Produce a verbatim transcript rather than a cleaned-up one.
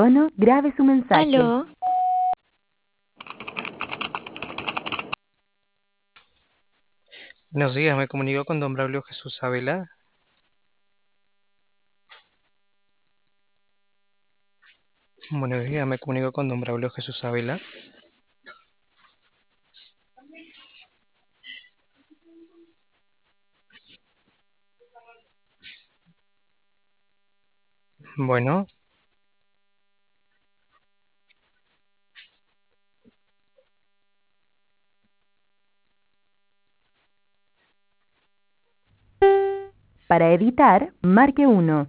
tono, grabe su mensaje. Aló, Buenos días, me comunico con don Braulio Jesús Ávila. Buenos días, me comunico con don Braulio Jesús Ávila. Bueno, Para editar, marque uno.